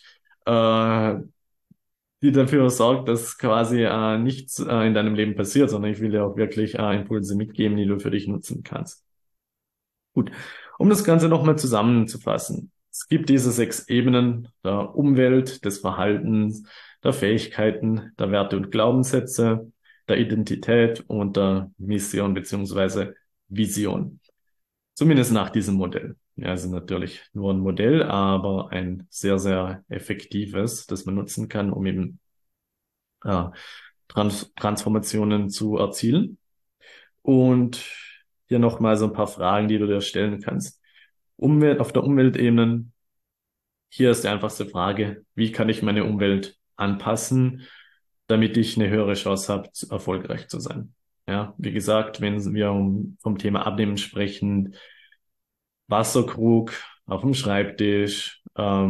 die dafür sorgt, dass quasi nichts in deinem Leben passiert, sondern ich will dir auch wirklich Impulse mitgeben, die du für dich nutzen kannst. Gut, um das Ganze nochmal zusammenzufassen. Es gibt diese 6 Ebenen der Umwelt, des Verhaltens, der Fähigkeiten, der Werte und Glaubenssätze, der Identität und der Mission beziehungsweise Vision. Zumindest nach diesem Modell. Ja, es ist natürlich nur ein Modell, aber ein sehr, sehr effektives, das man nutzen kann, um eben äh, Transformationen zu erzielen. Und hier nochmal so ein paar Fragen, die du dir stellen kannst. Auf der Umweltebene, hier ist die einfachste Frage, wie kann ich meine Umwelt anpassen, damit ich eine höhere Chance habe, erfolgreich zu sein? Ja, wie gesagt, wenn wir vom Thema Abnehmen sprechen, Wasserkrug auf dem Schreibtisch,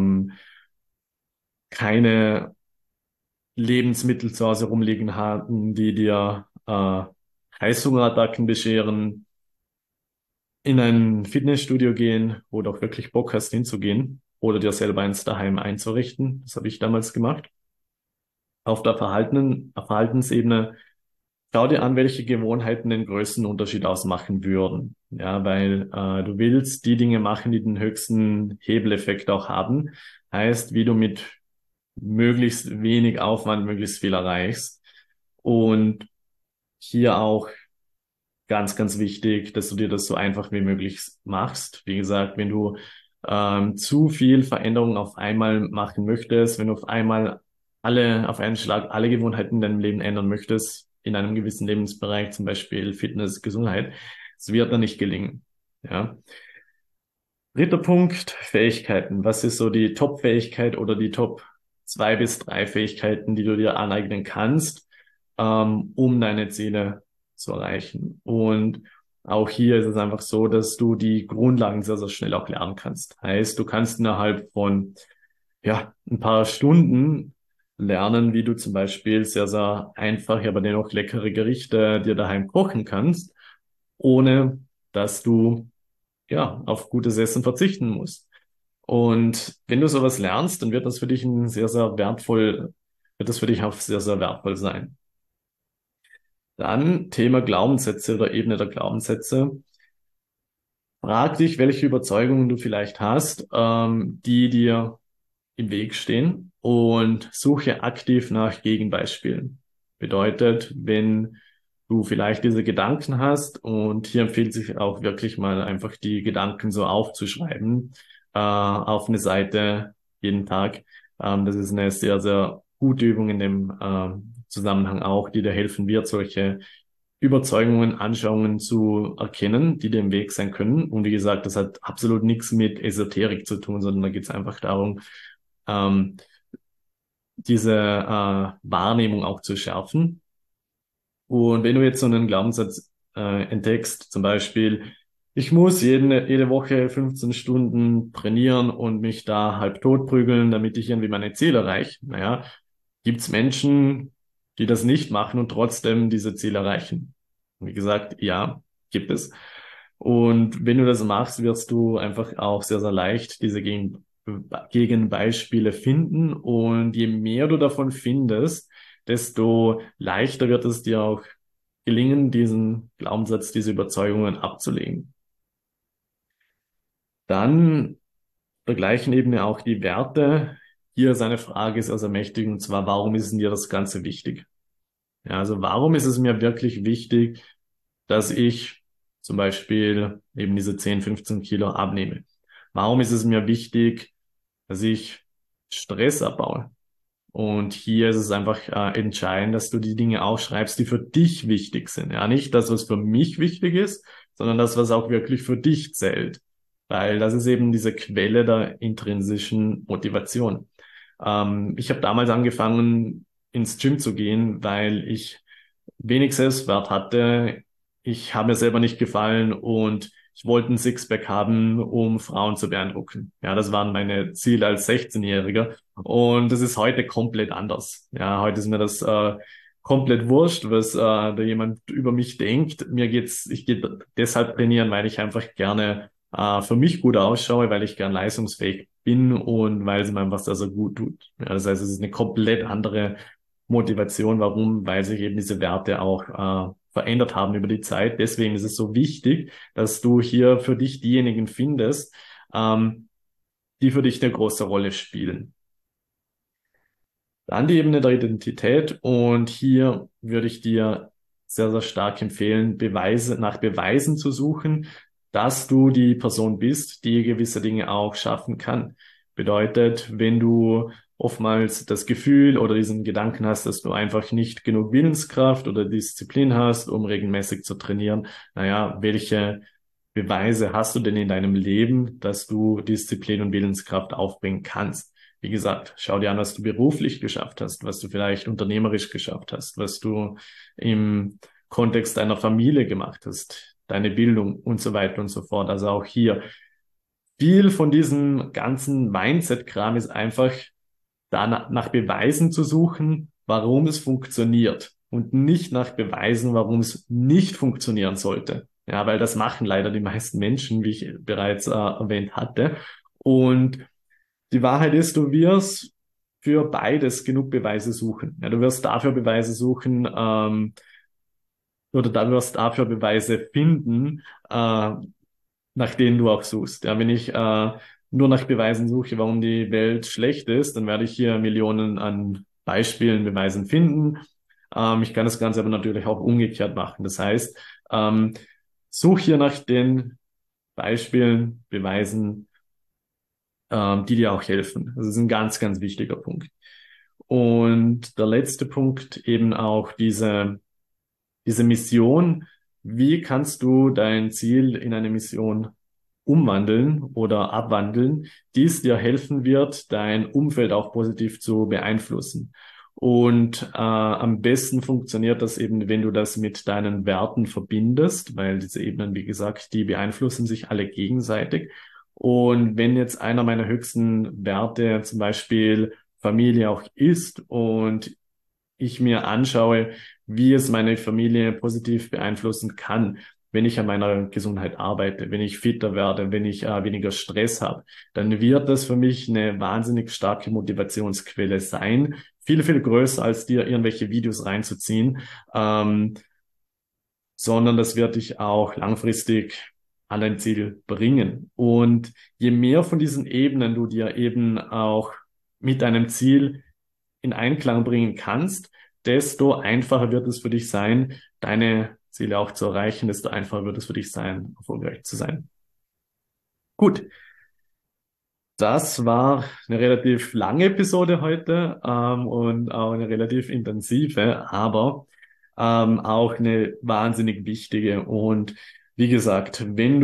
keine Lebensmittel zu Hause rumliegen haben, die dir Heißhungerattacken bescheren, in ein Fitnessstudio gehen, wo du auch wirklich Bock hast hinzugehen oder dir selber eins daheim einzurichten. Das habe ich damals gemacht. Auf der Verhaltensebene schau dir an, welche Gewohnheiten den größten Unterschied ausmachen würden. Ja, weil du willst die Dinge machen, die den höchsten Hebeleffekt auch haben. Heißt, wie du mit möglichst wenig Aufwand möglichst viel erreichst. Und hier auch ganz, ganz wichtig, dass du dir das so einfach wie möglich machst. Wie gesagt, wenn du zu viel Veränderung auf einmal machen möchtest, wenn du auf einmal auf einen Schlag alle Gewohnheiten in deinem Leben ändern möchtest, in einem gewissen Lebensbereich, zum Beispiel Fitness, Gesundheit, es wird dann nicht gelingen. Ja. Dritter Punkt, Fähigkeiten. Was ist so die Top-Fähigkeit oder die Top 2 bis 3 Fähigkeiten, die du dir aneignen kannst, um deine Ziele zu erreichen? Und auch hier ist es einfach so, dass du die Grundlagen sehr, sehr schnell auch lernen kannst. Heißt, du kannst innerhalb von, ja, ein paar Stunden lernen, wie du zum Beispiel sehr, sehr einfache, aber dennoch leckere Gerichte dir daheim kochen kannst, ohne dass du ja, auf gutes Essen verzichten musst. Und wenn du sowas lernst, dann wird das für dich wird das für dich auch sehr, sehr wertvoll sein. Dann Thema Glaubenssätze oder Ebene der Glaubenssätze. Frag dich, welche Überzeugungen du vielleicht hast, die dir im Weg stehen und suche aktiv nach Gegenbeispielen. Bedeutet, wenn du vielleicht diese Gedanken hast und hier empfiehlt sich auch wirklich mal einfach die Gedanken so aufzuschreiben, auf eine Seite jeden Tag. Das ist eine sehr, sehr gute Übung in dem Zusammenhang auch, die dir helfen wird, solche Überzeugungen, Anschauungen zu erkennen, die dir im Weg sein können. Und wie gesagt, das hat absolut nichts mit Esoterik zu tun, sondern da geht es einfach darum, ähm, diese Wahrnehmung auch zu schärfen. Und wenn du jetzt so einen Glaubenssatz entdeckst, zum Beispiel, ich muss jede Woche 15 Stunden trainieren und mich da halb tot prügeln, damit ich irgendwie meine Ziele erreiche. Naja, gibt's Menschen, die das nicht machen und trotzdem diese Ziele erreichen? Wie gesagt, ja, gibt es. Und wenn du das machst, wirst du einfach auch sehr, sehr leicht diese Gegenbeispiele finden. Und je mehr du davon findest, desto leichter wird es dir auch gelingen, diesen Glaubenssatz, diese Überzeugungen abzulegen. Dann der gleichen Ebene auch die Werte. Hier ist eine Frage sehr, sehr mächtig, und zwar, warum ist denn dir das Ganze wichtig? Ja, also warum ist es mir wirklich wichtig, dass ich zum Beispiel eben diese 10, 15 Kilo abnehme? Warum ist es mir wichtig, dass ich Stress abbaue? Und hier ist es einfach entscheidend, dass du die Dinge aufschreibst, die für dich wichtig sind. Ja, nicht das, was für mich wichtig ist, sondern das, was auch wirklich für dich zählt. weil das ist eben diese Quelle der intrinsischen Motivation. Ich habe damals angefangen, ins Gym zu gehen, weil ich wenig Selbstwert hatte. Ich habe mir selber nicht gefallen und ich wollte ein Sixpack haben, um Frauen zu beeindrucken. Ja, das waren meine Ziele als 16-Jähriger. Und das ist heute komplett anders. Ja, heute ist mir das komplett wurscht, was da jemand über mich denkt. Ich gehe deshalb trainieren, weil ich einfach gerne für mich gut ausschaue, weil ich gern leistungsfähig bin und weil es mir einfach sehr, sehr gut tut. Ja, das heißt, es ist eine komplett andere Motivation. Warum? Weil sich eben diese Werte auch verändert haben über die Zeit. Deswegen ist es so wichtig, dass du hier für dich diejenigen findest, ähm, die für dich eine große Rolle spielen. Dann die Ebene der Identität und hier würde ich dir sehr, sehr stark empfehlen, nach Beweisen zu suchen, dass du die Person bist, die gewisse Dinge auch schaffen kann. Bedeutet, wenn du oftmals das Gefühl oder diesen Gedanken hast, dass du einfach nicht genug Willenskraft oder Disziplin hast, um regelmäßig zu trainieren, naja, welche Beweise hast du denn in deinem Leben, dass du Disziplin und Willenskraft aufbringen kannst? Wie gesagt, schau dir an, was du beruflich geschafft hast, was du vielleicht unternehmerisch geschafft hast, was du im Kontext deiner Familie gemacht hast, deine Bildung und so weiter und so fort. Also auch hier viel von diesem ganzen Mindset-Kram ist einfach nach Beweisen zu suchen, warum es funktioniert und nicht nach Beweisen, warum es nicht funktionieren sollte. Ja, weil das machen leider die meisten Menschen, wie ich bereits erwähnt hatte. Und die Wahrheit ist, du wirst für beides genug Beweise suchen. Ja, du wirst dafür Beweise suchen, oder du wirst dafür Beweise finden, nach denen du auch suchst. Ja, wenn ich nur nach Beweisen suche, warum die Welt schlecht ist, dann werde ich hier Millionen an Beispielen, Beweisen finden. Ich kann das Ganze aber natürlich auch umgekehrt machen. Das heißt, such hier nach den Beispielen, Beweisen, die dir auch helfen. Das ist ein ganz, ganz wichtiger Punkt. Und der letzte Punkt eben auch diese Mission. Wie kannst du dein Ziel in eine Mission umwandeln oder abwandeln, die es dir helfen wird, dein Umfeld auch positiv zu beeinflussen? Und am besten funktioniert das eben, wenn du das mit deinen Werten verbindest, weil diese Ebenen, wie gesagt, die beeinflussen sich alle gegenseitig. Und wenn jetzt einer meiner höchsten Werte zum Beispiel Familie auch ist und ich mir anschaue, wie es meine Familie positiv beeinflussen kann, wenn ich an meiner Gesundheit arbeite, wenn ich fitter werde, wenn ich weniger Stress habe, dann wird das für mich eine wahnsinnig starke Motivationsquelle sein. Viel, viel größer, als dir irgendwelche Videos reinzuziehen, ähm, sondern das wird dich auch langfristig an dein Ziel bringen. Und je mehr von diesen Ebenen du dir eben auch mit deinem Ziel in Einklang bringen kannst, desto einfacher wird es für dich sein, deine Ziele auch zu erreichen, desto einfacher wird es für dich sein, erfolgreich zu sein. Gut, das war eine relativ lange Episode heute und auch eine relativ intensive, aber auch eine wahnsinnig wichtige. Und wie gesagt,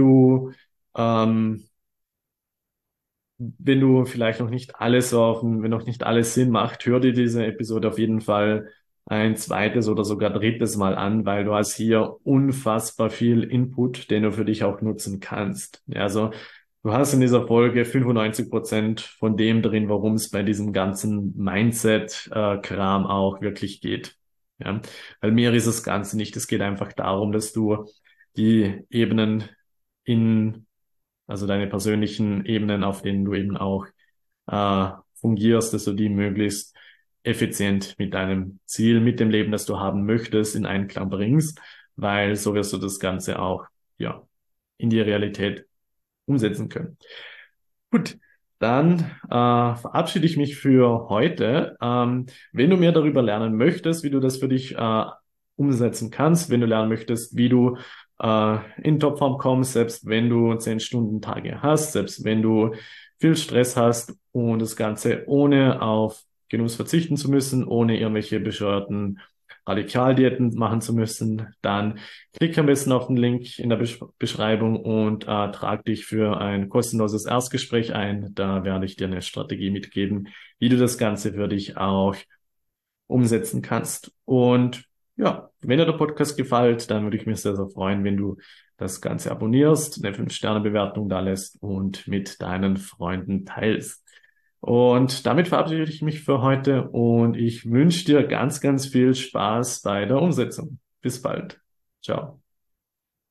ähm, wenn du vielleicht noch nicht alles wenn noch nicht alles Sinn macht, hör dir diese Episode auf jeden Fall ein zweites oder sogar drittes Mal an, weil du hast hier unfassbar viel Input, den du für dich auch nutzen kannst. Ja, also du hast in dieser Folge 95% von dem drin, worum es bei diesem ganzen Mindset-Kram auch wirklich geht. Ja, weil mehr ist das Ganze nicht. Es geht einfach darum, dass du die Ebenen in also deine persönlichen Ebenen, auf denen du eben auch fungierst, dass du die möglichst effizient mit deinem Ziel, mit dem Leben, das du haben möchtest, in Einklang bringst, weil so wirst du das Ganze auch ja in die Realität umsetzen können. Gut, dann verabschiede ich mich für heute. Wenn du mehr darüber lernen möchtest, wie du das für dich umsetzen kannst, wenn du lernen möchtest, wie du in Topform kommst, selbst wenn du 10-Stunden-Tage hast, selbst wenn du viel Stress hast und das Ganze ohne auf Genuss verzichten zu müssen, ohne irgendwelche bescheuerten Radikaldiäten machen zu müssen, dann klick am besten auf den Link in der Beschreibung und trag dich für ein kostenloses Erstgespräch ein. Da werde ich dir eine Strategie mitgeben, wie du das Ganze für dich auch umsetzen kannst. Und ja, wenn dir der Podcast gefällt, dann würde ich mich sehr, sehr freuen, wenn du das Ganze abonnierst, eine 5-Sterne-Bewertung da lässt und mit deinen Freunden teilst. Und damit verabschiede ich mich für heute und ich wünsche dir ganz, ganz viel Spaß bei der Umsetzung. Bis bald. Ciao.